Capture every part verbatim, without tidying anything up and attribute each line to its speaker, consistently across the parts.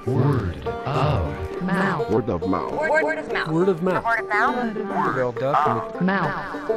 Speaker 1: Word of
Speaker 2: mouth.
Speaker 3: Word of mouth.
Speaker 2: Word, word of mouth.
Speaker 4: Word of mouth.
Speaker 2: Word of mouth.
Speaker 4: Word of
Speaker 2: Mouth.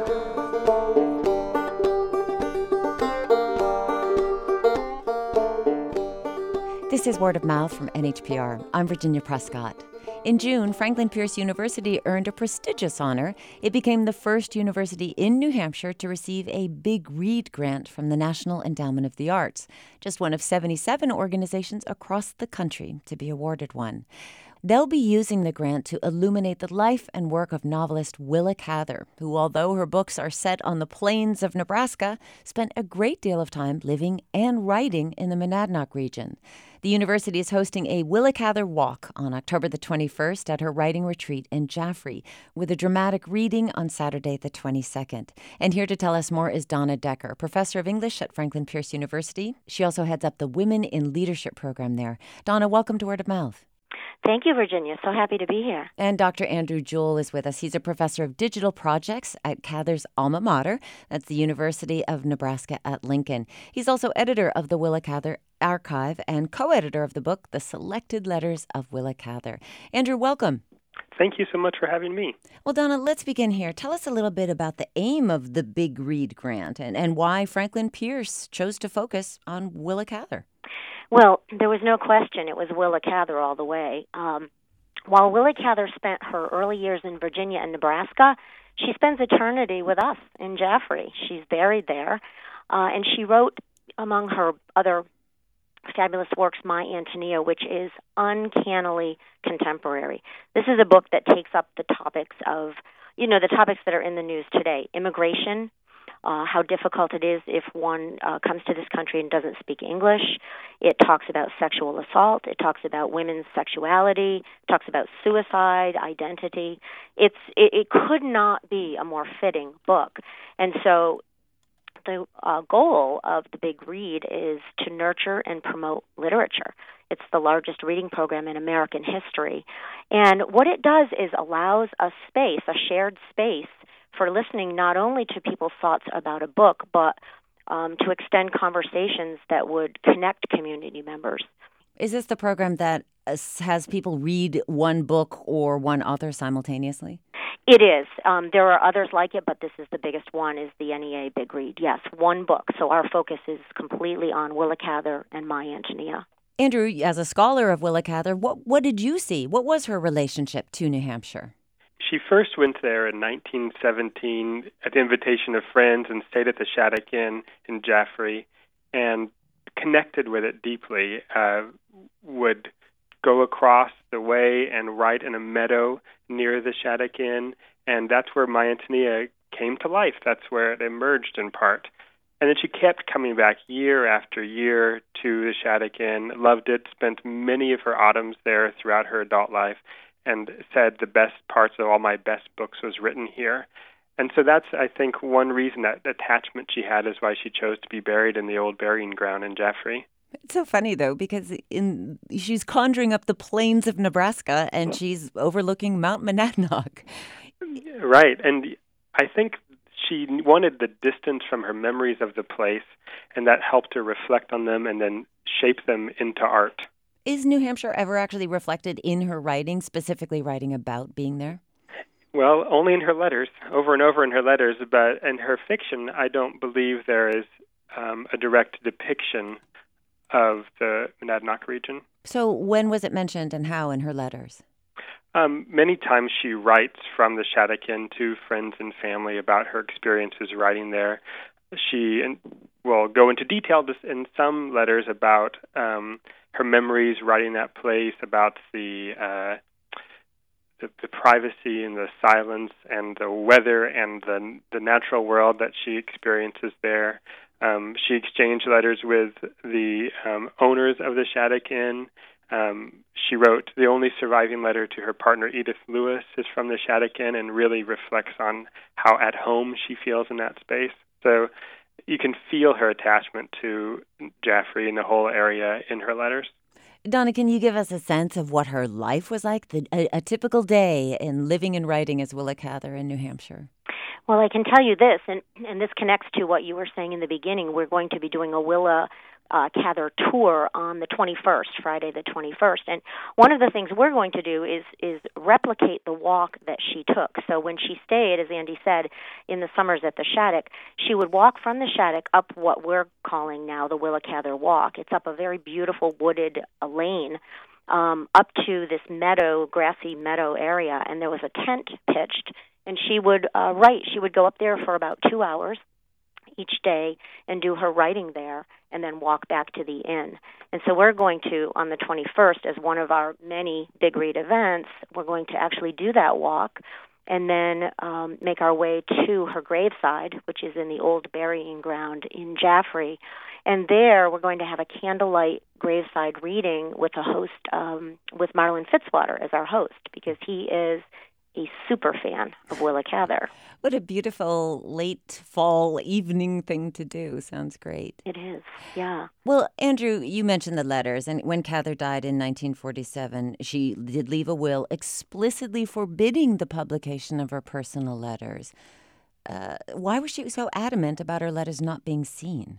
Speaker 5: This is Word of Mouth from N H P R. I'm Virginia Prescott. In June, Franklin Pierce University earned a prestigious honor. It became the first university in New Hampshire to receive a Big Read grant from the National Endowment of the Arts, just one of seventy-seven organizations across the country to be awarded one. They'll be using the grant to illuminate the life and work of novelist Willa Cather, who, although her books are set on the plains of Nebraska, spent a great deal of time living and writing in the Monadnock region. The university is hosting a Willa Cather Walk on October the twenty-first at her writing retreat in Jaffrey, with a dramatic reading on Saturday the twenty-second. And here to tell us more is Donna Decker, professor of English at Franklin Pierce University. She also heads up the Women in Leadership program there. Donna, welcome to Word of Mouth.
Speaker 6: Thank you, Virginia. So happy to be here.
Speaker 5: And Doctor Andrew Jewell is with us. He's a professor of digital projects at Cather's alma mater. That's the University of Nebraska at Lincoln. He's also editor of the Willa Cather Archive and co-editor of the book, The Selected Letters of Willa Cather. Andrew, welcome.
Speaker 7: Thank you so much for having me.
Speaker 5: Well, Donna, let's begin here. Tell us a little bit about the aim of the Big Read grant and, and why Franklin Pierce chose to focus on Willa Cather.
Speaker 6: Well, there was no question it was Willa Cather all the way. Um, while Willa Cather spent her early years in Virginia and Nebraska, she spends eternity with us in Jaffrey. She's buried there, uh, and she wrote, among her other fabulous works, My Antonia, which is uncannily contemporary. This is a book that takes up the topics of, you know, the topics that are in the news today: immigration, Uh, how difficult it is if one uh, comes to this country and doesn't speak English. It talks about sexual assault. It talks about women's sexuality. It talks about suicide, identity. It's it, it could not be a more fitting book. And so the uh, goal of the Big Read is to nurture and promote literature. It's the largest reading program in American history. And what it does is allows a space, a shared space, for listening not only to people's thoughts about a book, but um, to extend conversations that would connect community members.
Speaker 5: Is this the program that has people read one book or one author simultaneously?
Speaker 6: It is. Um, there are others like it, but this is the biggest one, is the N E A Big Read. Yes, one book. So our focus is completely on Willa Cather and My Antonia.
Speaker 5: Andrew, as a scholar of Willa Cather, what, what did you see? What was her relationship to New Hampshire?
Speaker 7: She first went there in nineteen seventeen at the invitation of friends and stayed at the Shattuck Inn in Jaffrey and connected with it deeply, uh, would go across the way and write in a meadow near the Shattuck Inn, and that's where My Antonia came to life. That's where it emerged in part. And then she kept coming back year after year to the Shattuck Inn, loved it, spent many of her autumns there throughout her adult life, and said the best parts of all my best books was written here. And so that's, I think, one reason, that attachment she had, is why she chose to be buried in the old burying ground in Jaffrey.
Speaker 5: It's so funny, though, because in she's conjuring up the plains of Nebraska, and she's overlooking Mount Monadnock.
Speaker 7: Right, and I think she wanted the distance from her memories of the place, and that helped her reflect on them and then shape them into art.
Speaker 5: Is New Hampshire ever actually reflected in her writing, specifically writing about being there?
Speaker 7: Well, only in her letters, over and over in her letters, but in her fiction, I don't believe there is um, a direct depiction of the Monadnock region.
Speaker 5: So when was it mentioned and how in her letters?
Speaker 7: Um, many times she writes from the Shattuck Inn to friends and family about her experiences writing there. She will go into detail in some letters about um, her memories writing that place, about the, uh, the the privacy and the silence and the weather and the the natural world that she experiences there. Um, she exchanged letters with the um, owners of the Shattuck Inn. Um, she wrote, the only surviving letter to her partner, Edith Lewis, is from the Shattuck Inn and really reflects on how at home she feels in that space. So you can feel her attachment to Jaffrey and the whole area in her letters.
Speaker 5: Donna, can you give us a sense of what her life was like, the, a, a typical day in living and writing as Willa Cather in New Hampshire?
Speaker 6: Well, I can tell you this, and, and this connects to what you were saying in the beginning. We're going to be doing a Willa uh, Cather tour on the twenty-first, Friday the twenty-first. And one of the things we're going to do is is replicate the walk that she took. So when she stayed, as Andy said, in the summers at the Shattuck, she would walk from the Shattuck up what we're calling now the Willa Cather Walk. It's up a very beautiful wooded uh, lane um, up to this meadow, grassy meadow area, and there was a tent pitched, and she would uh, write. She would go up there for about two hours each day and do her writing there and then walk back to the inn. And so we're going to, on the twenty-first, as one of our many Big Read events, we're going to actually do that walk and then um, make our way to her graveside, which is in the old burying ground in Jaffrey. And there we're going to have a candlelight graveside reading with a host, um, with Marlon Fitzwater as our host, because he is a super fan of Willa Cather.
Speaker 5: What a beautiful late fall evening thing to do. Sounds great.
Speaker 6: It is, yeah.
Speaker 5: Well, Andrew, you mentioned the letters, and when Cather died in nineteen forty-seven, she did leave a will explicitly forbidding the publication of her personal letters. Uh, why was she so adamant about her letters not being seen?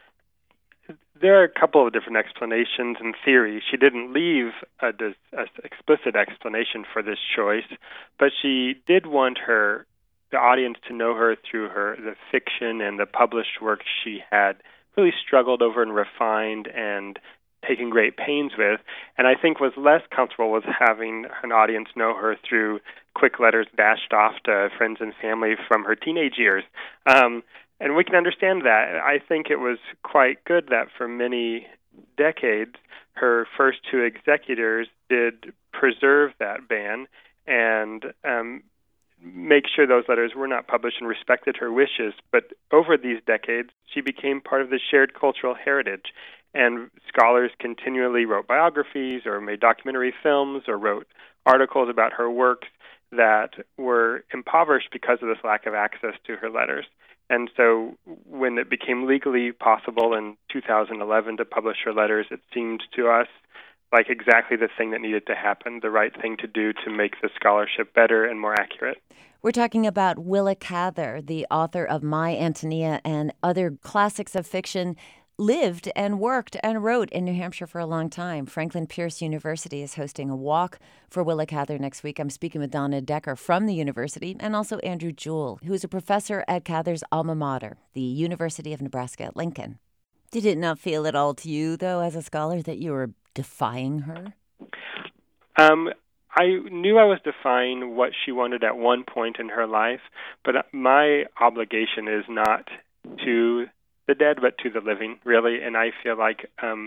Speaker 7: There are a couple of different explanations and theories. She didn't leave a, a explicit explanation for this choice, but she did want her the audience to know her through her the fiction and the published work she had really struggled over and refined and taken great pains with, and I think was less comfortable with having an audience know her through quick letters dashed off to friends and family from her teenage years. Um, And we can understand that. I think it was quite good that for many decades, her first two executors did preserve that ban and um, make sure those letters were not published and respected her wishes. But over these decades, she became part of the shared cultural heritage. And scholars continually wrote biographies or made documentary films or wrote articles about her works that were impoverished because of this lack of access to her letters. And so when it became legally possible in two thousand eleven to publish her letters, it seemed to us like exactly the thing that needed to happen, the right thing to do to make the scholarship better and more accurate.
Speaker 5: We're talking about Willa Cather, the author of My Antonia and other classics of fiction, lived and worked and wrote in New Hampshire for a long time. Franklin Pierce University is hosting a walk for Willa Cather next week. I'm speaking with Donna Decker from the university and also Andrew Jewell, who is a professor at Cather's alma mater, the University of Nebraska at Lincoln. Did it not feel at all to you, though, as a scholar, that you were defying her?
Speaker 7: Um, I knew I was defying what she wanted at one point in her life, but my obligation is not to the dead, but to the living, really. And I feel like um,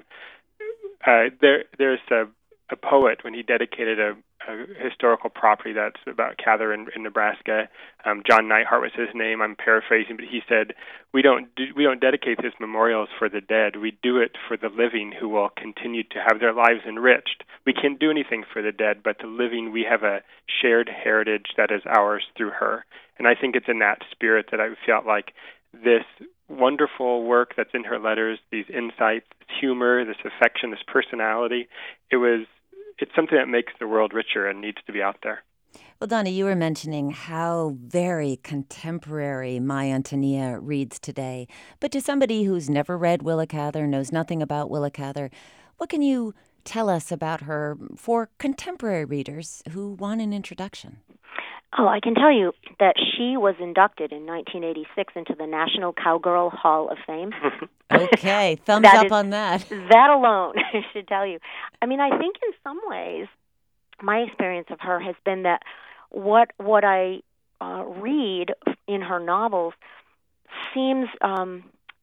Speaker 7: uh, there there's a, a poet, when he dedicated a, a historical property that's about Cather in, in Nebraska. Um, John Neihart was his name. I'm paraphrasing, but he said, "We don't do, we don't dedicate these memorials for the dead. We do it for the living, who will continue to have their lives enriched. We can't do anything for the dead, but the living, we have a shared heritage that is ours through her." And I think it's in that spirit that I felt like this wonderful work that's in her letters, these insights, this humor, this affection, this personality, it was it's something that makes the world richer and needs to be out there.
Speaker 5: Well, Donna, you were mentioning how very contemporary My Antonia reads today. But to somebody who's never read Willa Cather, knows nothing about Willa Cather, what can you tell us about her for contemporary readers who want an introduction?
Speaker 6: Oh, I can tell you that she was inducted in nineteen eighty-six into the National Cowgirl Hall of Fame.
Speaker 5: Okay, thumbs up
Speaker 6: is,
Speaker 5: on that.
Speaker 6: That alone, I should tell you. I mean, I think in some ways, my experience of her has been that what what I uh, read in her novels seems, um,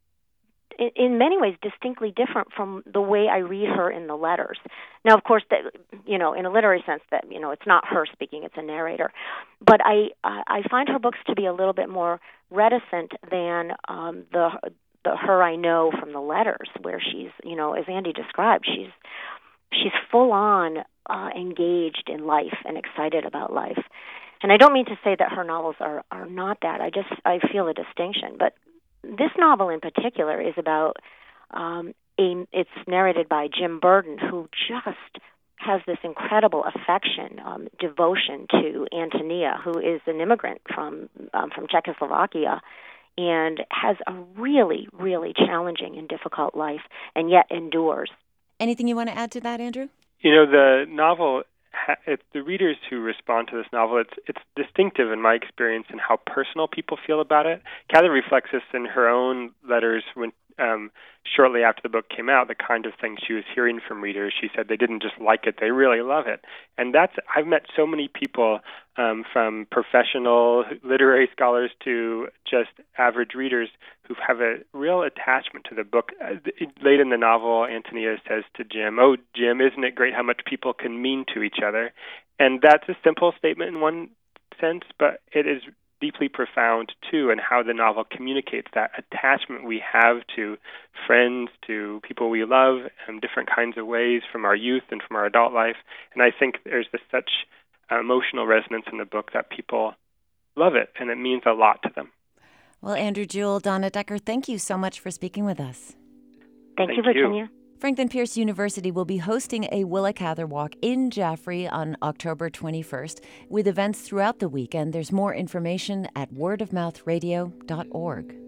Speaker 6: in, in many ways, distinctly different from the way I read her in the letters. Now, of course, that you know, in a literary sense, that you know, it's not her speaking; it's a narrator. But I uh, I find her books to be a little bit more reticent than um, the the her I know from the letters, where she's, you know, as Andy described, she's she's full on uh, engaged in life and excited about life. And I don't mean to say that her novels are are not that. I just I feel a distinction, but this novel in particular is about um, a. It's narrated by Jim Burden, who just has this incredible affection, um, devotion to Antonia, who is an immigrant from um, from Czechoslovakia and has a really, really challenging and difficult life, and yet endures.
Speaker 5: Anything you want to add to that, Andrew?
Speaker 7: You know, the novel, it's the readers who respond to this novel, it's it's distinctive in my experience in how personal people feel about it. Cather reflects this in her own letters when um, shortly after the book came out, the kind of things she was hearing from readers. She said they didn't just like it, they really love it. And that's, I've met so many people um, from professional literary scholars to just average readers who have a real attachment to the book. Uh, late in the novel, Antonia says to Jim, "Oh, Jim, isn't it great how much people can mean to each other?" And that's a simple statement in one sense, but it is deeply profound, too, in how the novel communicates that attachment we have to friends, to people we love in different kinds of ways from our youth and from our adult life. And I think there's this such uh, emotional resonance in the book that people love it, and it means a lot to them.
Speaker 5: Well, Andrew Jewell, Donna Decker, thank you so much for speaking with us.
Speaker 6: Thank,
Speaker 7: Thank
Speaker 6: you, Virginia.
Speaker 7: you.
Speaker 5: Franklin Pierce University will be hosting a Willa Cather Walk in Jaffrey on October twenty-first with events throughout the weekend. There's more information at word of mouth radio dot org.